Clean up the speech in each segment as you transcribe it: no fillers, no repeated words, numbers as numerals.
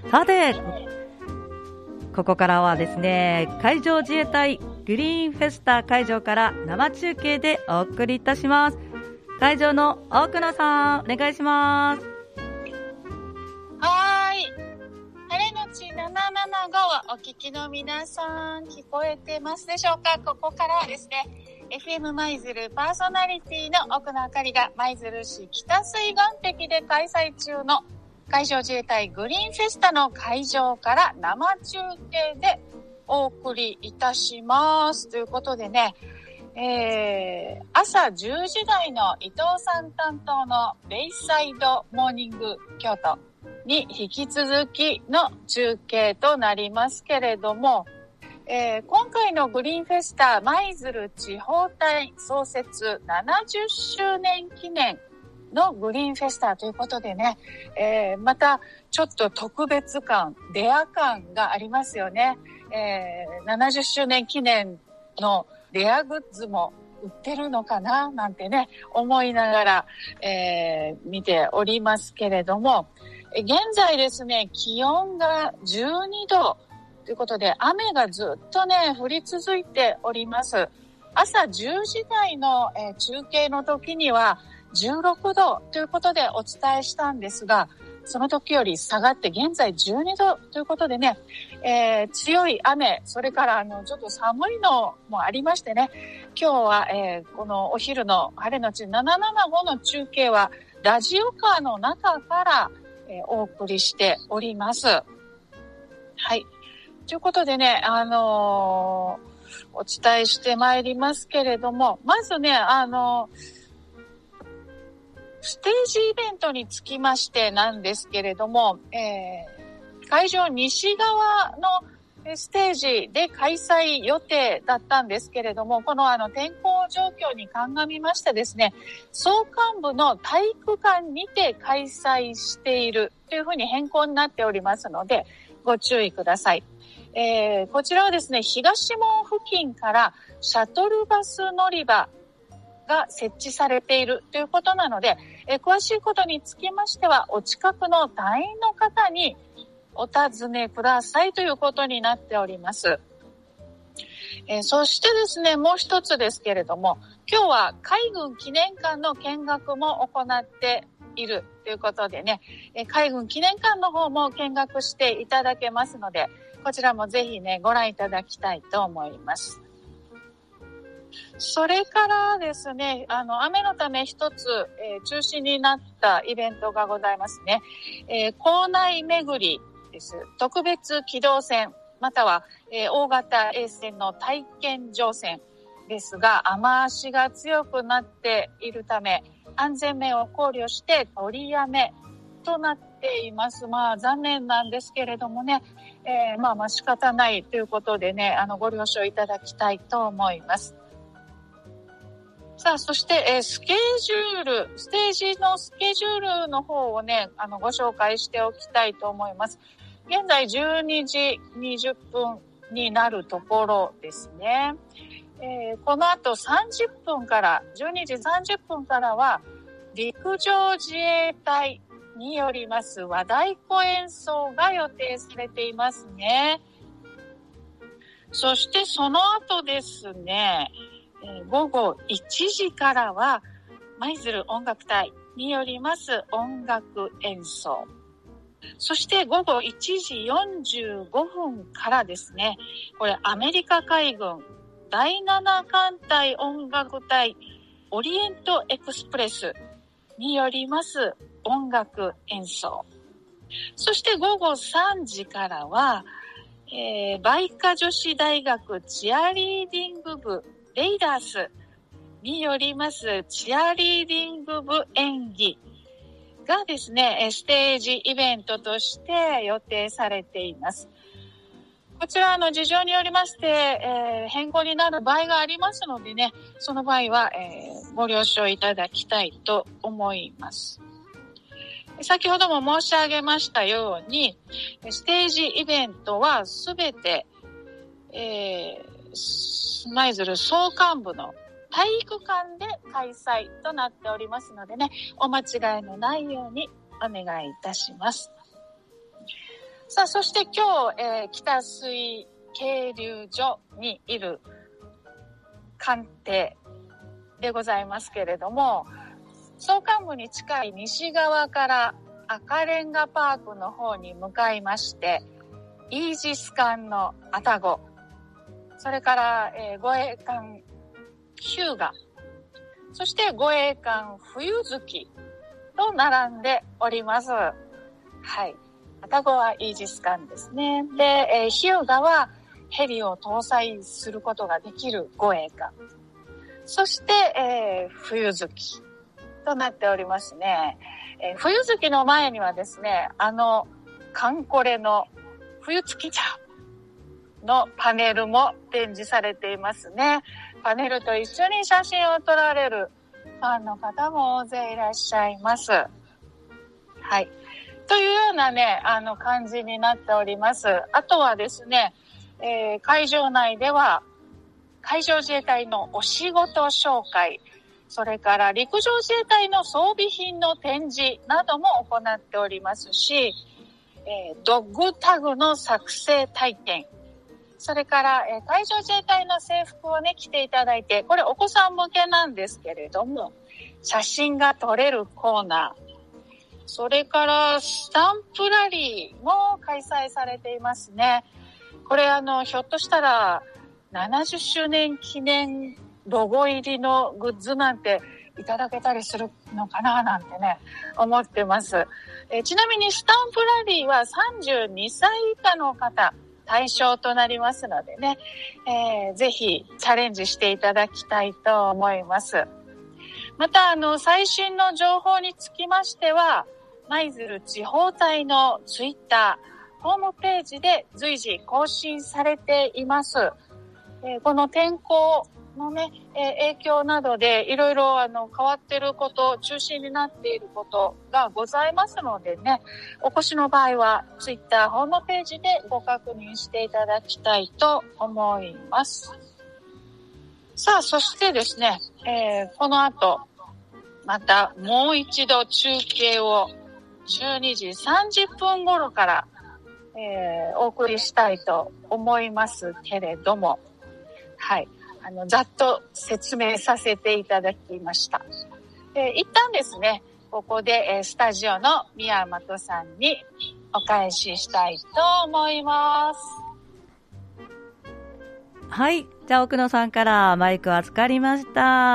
さて、ここからはですね、海上自衛隊グリーンフェスタ会場から生中継でお送りいたします。会場の大久野さん、お願いします。 はーい。晴れのち775をお聞きの皆さん、聞こえてますでしょうか？ここからはですね、FM 舞鶴パーソナリティの奥野あかりが舞鶴市北水岸壁で開催中の海上自衛隊グリーンフェスタの会場から生中継でお送りいたします。ということでね、朝10時台の伊藤さん担当のベイサイドモーニング京都に引き続きの中継となりますけれども、今回のグリーンフェスタ舞鶴地方隊創設70周年記念のグリーンフェスタということでね、またちょっと特別感、レア感がありますよね。70周年記念のレアグッズも売ってるのかななんてね、思いながら、見ておりますけれども、現在ですね、気温が12度ということで、雨がずっとね、降り続いております。朝10時台の、中継の時には16度ということでお伝えしたんですが、その時より下がって現在12度ということでね、強い雨、それからちょっと寒いのもありましてね、今日は、このお昼の晴れのち775の中継はラジオカーの中から、お送りしております。はい。ということでね、お伝えしてまいりますけれども、まずね、ステージイベントにつきましてなんですけれども、会場西側のステージで開催予定だったんですけれども、この天候状況に鑑みましてですね、総監部の体育館にて開催しているというふうに変更になっておりますので、ご注意ください。こちらはですね、東門付近からシャトルバス乗り場が設置されているということなので、詳しいことにつきましてはお近くの隊員の方にお尋ねくださいということになっております。そしてですね、もう一つですけれども、今日は海軍記念館の見学も行っているということでね、海軍記念館の方も見学していただけますので、こちらもぜひね、ご覧いただきたいと思います。それからですね、雨のため一つ、中止になったイベントがございますね。校内巡りです。特別機動船、または、大型衛星の体験乗船ですが、雨足が強くなっているため、安全面を考慮して取りやめとなっています。まあ残念なんですけれどもね、まあ仕方ないということでね、ご了承いただきたいと思います。さあ、そして、ステージのスケジュールの方をね、ご紹介しておきたいと思います。現在12時20分になるところですね。この後30分から、12時30分からは、陸上自衛隊によります和太鼓演奏が予定されていますね。そしてその後ですね、午後1時からは舞鶴音楽隊によります音楽演奏。そして午後1時45分からですね、これアメリカ海軍第7艦隊音楽隊オリエントエクスプレスによります音楽演奏。そして午後3時からは、梅花女子大学チアリーディング部レイダースによりますチアリーディング部演技がですね、ステージイベントとして予定されています。こちら事情によりまして、変更になる場合がありますのでね、その場合は、ご了承いただきたいと思います。先ほども申し上げましたように、ステージイベントはすべて、舞鶴総監部の体育館で開催となっておりますのでね、お間違いのないようにお願いいたします。 さあ、そして今日、北水渓流所にいる艦艇でございますけれども、総監部に近い西側から赤レンガパークの方に向かいまして、イージス艦の愛宕、それから、護衛艦日向、そして護衛艦冬月と並んでおります。はい。愛宕はイージス艦ですね。で、日向はヘリを搭載することができる護衛艦。そして、冬月となっておりますね。冬月の前にはですね、カンコレの冬月茶のパネルも展示されていますね。パネルと一緒に写真を撮られるファンの方も大勢いらっしゃいます。はい。というようなね、感じになっております。あとはですね、会場内では海上自衛隊のお仕事紹介、それから陸上自衛隊の装備品の展示なども行っておりますし、ドッグタグの作成体験、それから、海上自衛隊の制服をね、着ていただいて、これお子さん向けなんですけれども、写真が撮れるコーナー、それからスタンプラリーも開催されていますね。これひょっとしたら70周年記念ロゴ入りのグッズなんていただけたりするのかななんてね、思ってます。ちなみにスタンプラリーは32歳以下の方対象となりますのでね、ぜひチャレンジしていただきたいと思います。また最新の情報につきましては、舞鶴地方隊のツイッター、ホームページで随時更新されています。この天候のね、影響などでいろいろ変わっていること、中心になっていることがございますのでね、お越しの場合はツイッターホームページでご確認していただきたいと思います。さあ、そしてですね、この後またもう一度中継を12時30分頃から、お送りしたいと思いますけれども、はい。ざっと説明させていただきました。一旦ですね、ここで、スタジオの宮本さんにお返ししたいと思います。 はい。じゃあ、奥野さんからマイクを預かりました。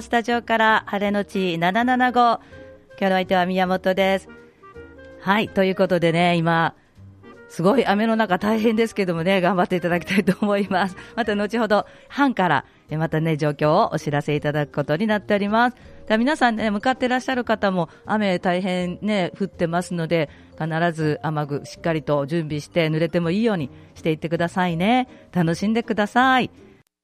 スタジオから晴れのち775。今日の相手は宮本です。はい。ということでね、今、すごい雨の中大変ですけどもね、頑張っていただきたいと思います。また後ほど班からまたね、状況をお知らせいただくことになっております。で皆さんね、向かってらっしゃる方も雨大変ね、降ってますので、必ず雨具しっかりと準備して濡れてもいいようにしていってくださいね。楽しんでください。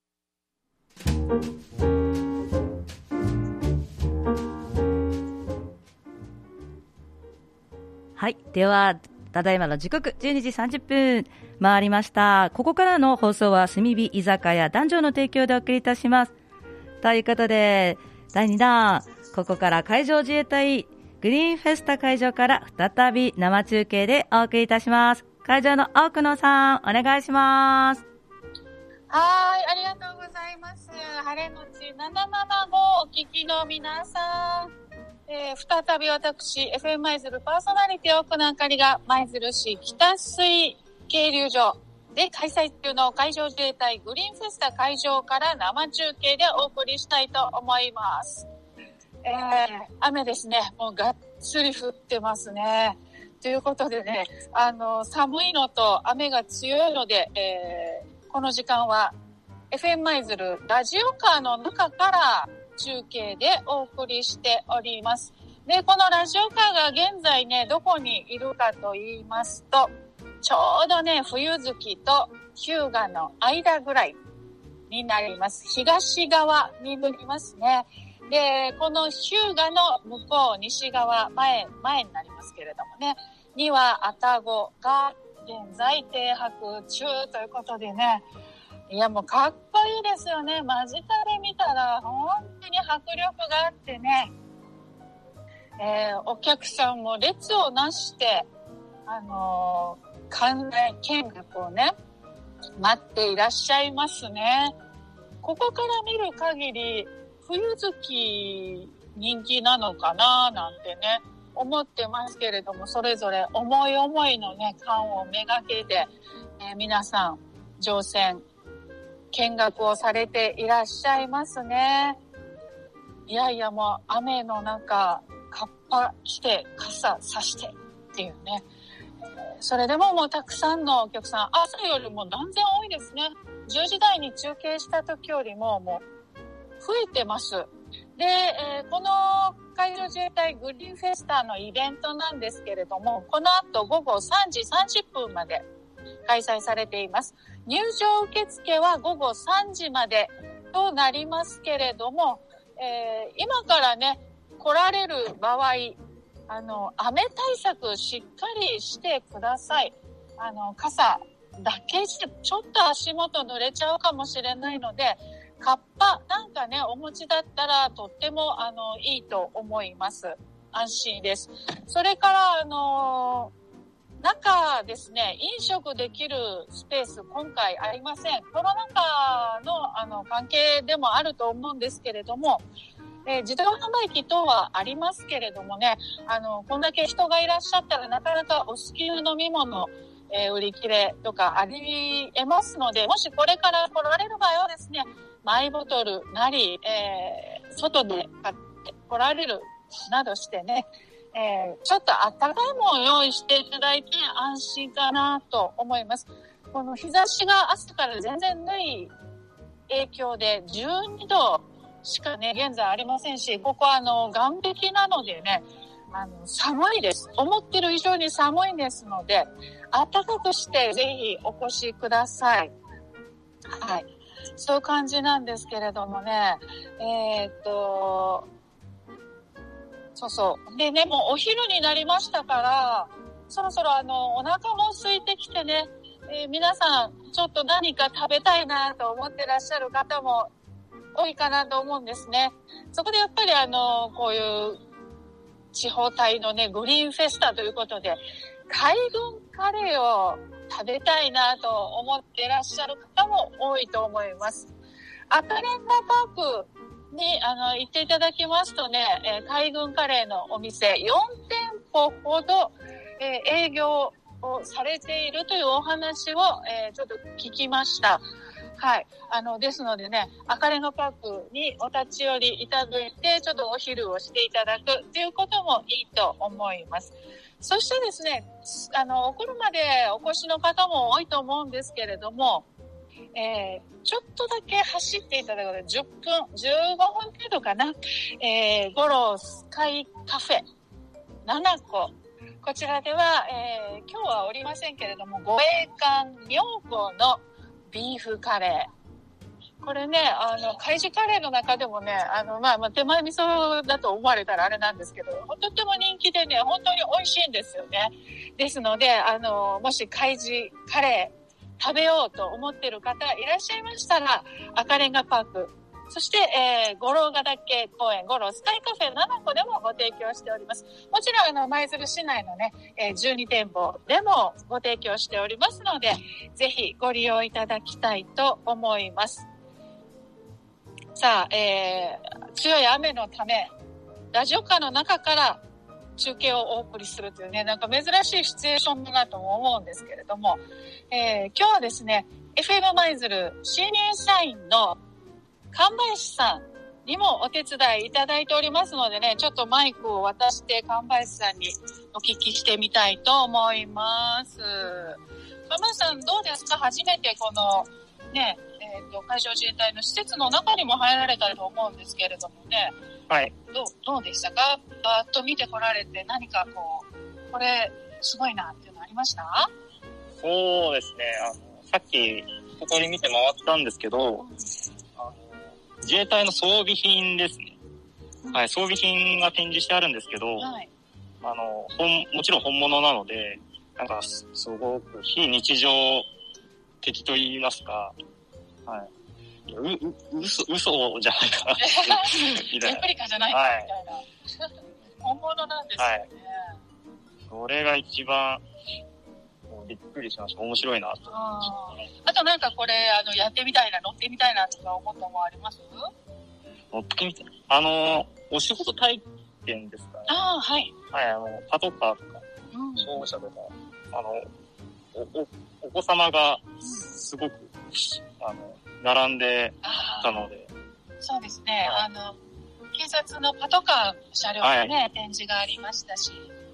はい。では、ただいまの時刻12時30分回りました。ここからの放送は炭火居酒屋男女の提供でお送りいたします。ということで、第2弾、ここから海上自衛隊グリーンフェスタ会場から再び生中継でお送りいたします。会場の奥野さん、お願いします。 はい、ありがとうございます。晴れのち775お聞きの皆さん。再び私、FM 舞鶴パーソナリティ奥野あかりが舞鶴市北水渓流所で開催中の海上自衛隊グリーンフェスタ会場から生中継でお送りしたいと思います。雨ですね。もうがっつり降ってますね。ということでね、寒いのと雨が強いので、この時間は FM 舞鶴ラジオカーの中から中継でお送りしております。で、このラジオカーが現在ね、どこにいるかと言いますと、ちょうどね、冬月と日向の間ぐらいになります。東側になりますね。で、この日向の向こう、西側、前になりますけれどもね、には愛宕が現在停泊中ということでね、いやもうかっこいいですよね。間近で見たら本当に迫力があってね、お客さんも列をなして、 観覧見学をね、待っていらっしゃいますね。ここから見る限り、冬月人気なのかななんてね、思ってますけれども、それぞれ思い思いのね、館をめがけて、皆さん、乗船、見学をされていらっしゃいますね。いやいやもう雨の中、カッパ着て、傘差してっていうね。それでももうたくさんのお客さん、朝よりも断然多いですね。10時台に中継した時よりももう増えてます。で、この海上自衛隊グリーンフェスタのイベントなんですけれども、この後午後3時30分まで開催されています。入場受付は午後3時までとなりますけれども、今からね、来られる場合、雨対策しっかりしてください。傘だけじゃちょっと足元濡れちゃうかもしれないので、カッパなんかね、お持ちだったらとってもいいと思います。安心です。それから中ですね、飲食できるスペース今回ありません。コロナ禍の関係でもあると思うんですけれども、自動販売機等はありますけれどもね、こんだけ人がいらっしゃったらなかなかお好きな飲み物、売り切れとかあり得ますので、もしこれから来られる場合はですね、マイボトルなり、外で買って来られるなどしてね、ちょっとあったかいものを用意していただいて安心かなと思います。この日差しが朝から全然ない影響で12度しかね、現在ありませんし、ここ岸壁なのでね、寒いです。思ってる以上に寒いですので、暖かくしてぜひお越しください。はい。そういう感じなんですけれどもね、そうそう。でね、もうお昼になりましたから、そろそろお腹も空いてきてね、皆さんちょっと何か食べたいなと思ってらっしゃる方も多いかなと思うんですね。そこでやっぱりこういう地方隊のね、グリーンフェスタということで、海軍カレーを食べたいなと思っていらっしゃる方も多いと思います。赤レンガパークに行っていただきますとね、海軍カレーのお店4店舗ほど、営業をされているというお話を、ちょっと聞きました。はい。ですのでね、赤レンガパークにお立ち寄りいただいて、ちょっとお昼をしていただくということもいいと思います。そしてですね、お車でお越しの方も多いと思うんですけれども、ちょっとだけ走っていただくので、10分、15分程度かな、ゴロスカイカフェ7個。こちらでは、今日はおりませんけれども、護衛艦妙高のビーフカレー。これね、海事カレーの中でもね、手前味噌だと思われたらあれなんですけど、とっても人気でね、本当に美味しいんですよね。ですので、もし海事カレー食べようと思っている方いらっしゃいましたら、赤レンガパーク、そして、五郎ヶ岳公園、五郎スカイカフェ7個でもご提供しております。もちろん、舞鶴市内のね、12店舗でもご提供しておりますので、ぜひご利用いただきたいと思います。さあ、強い雨のため、ラジオカーの中から中継をお送りするというね、なんか珍しいシチュエーションだなとも思うんですけれども、今日はですね、FM 舞鶴新入社員の神林さんにもお手伝いいただいておりますのでね、ちょっとマイクを渡して神林さんにお聞きしてみたいと思います。神林さんどうですか？初めてこのね、海上自衛隊の施設の中にも入られたと思うんですけれどもね。 はい。 どうでしたか？バーッと見てこられて何かこれすごいなっていうのありました？ そうですね。さっきここに見て回ったんですけど、自衛隊の装備品ですね。はい、装備品が展示してあるんですけど、はい、もちろん本物なので、なんかすごく非日常的と言いますか、はい。嘘じゃないかな。 レプリカじゃないかみたいな。はい、本物なんですよね。はい。 それが一番びっくりしました。面白いなと思いました。 あとなんかこれ、やってみたいな、乗ってみたいなとか思ったのもあります？ 乗ってみたい。お仕事体験ですかね。 はい。 はい、パトカーとか、消防車とか、お子様がすごく、並んでたので。 そうですね。警察のパトカー車両のね、展示がありましたし。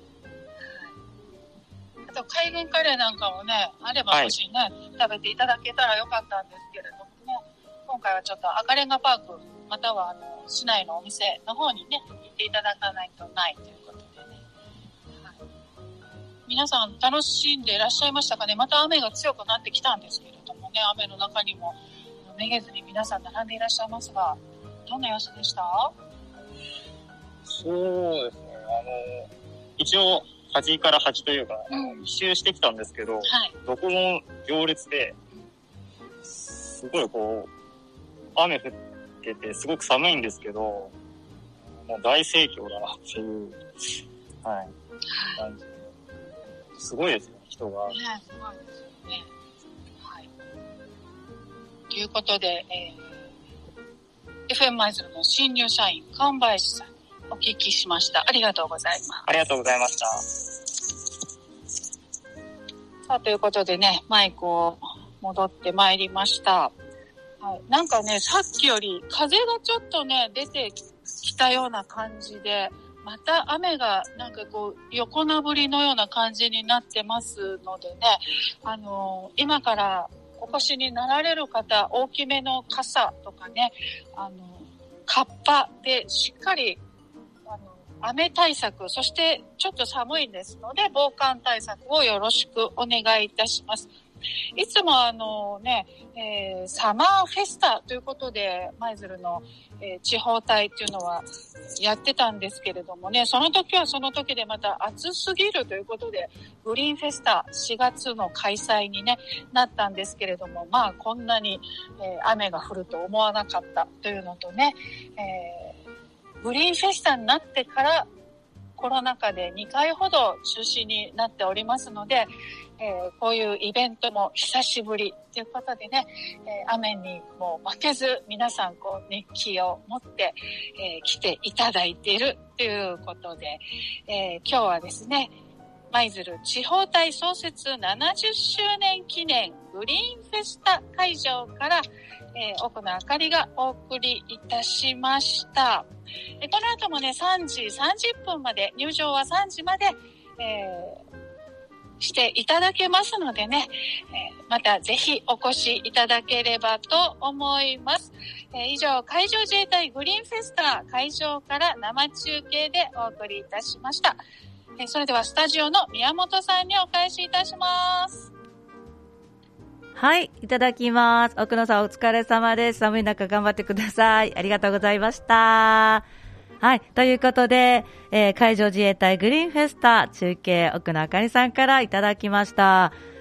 あと、海軍カレーなんかもね、あればもしね、食べていただけたらよかったんですけれどもね。今回はちょっと赤レンガパーク、または市内のお店の方にね、行っていただかないとないということでね。皆さん楽しんでいらっしゃいましたかね。また雨が強くなってきたんですけれどもね、雨の中にもめげずに皆さん並んでいらっしゃいますが、どんな様子でした？ そうですね。一応、端から端というか、一周してきたんですけど、どこも行列で、すごい雨降ってて、すごく寒いんですけど、もう大盛況だなっていう、感じ。すごいですね、人が。 ね、すごいですよね。はい。ということで、FM 舞鶴の新入社員、神林さんにお聞きしました。ありがとうございます。 ありがとうございました。 さあ、ということでね、マイクを戻ってまいりました。はい。なんかね、さっきより風がちょっとね、出てきたような感じで、また雨がなんか横殴りのような感じになってますのでね、今からお越しになられる方、大きめの傘とかね、カッパでしっかり、雨対策、そしてちょっと寒いですので、防寒対策をよろしくお願いいたします。いつもサマーフェスタということで、舞鶴の、地方隊っていうのはやってたんですけれどもね、その時はその時でまた暑すぎるということで、グリーンフェスタ4月の開催にね、なったんですけれども、まあこんなに、雨が降ると思わなかったというのとね、グリーンフェスタになってからコロナ禍で2回ほど中止になっておりますので、こういうイベントも久しぶりということでね、雨にも負けず皆さん熱気を持って、来ていただいているということで、今日はですね、舞鶴地方隊創設70周年記念グリーンフェスタ会場から、奥野あかりがお送りいたしました。この後もね、3時30分まで、入場は3時まで、していただけますのでね、またぜひお越しいただければと思います。以上、海上自衛隊グリーンフェスタ会場から生中継でお送りいたしました。それではスタジオの宮本さんにお返しいたします。 はい、いただきます。奥野さんお疲れ様です。寒い中頑張ってください。ありがとうございました。はい、ということで、海上自衛隊グリーンフェスタ中継奥野あかりさんからいただきました。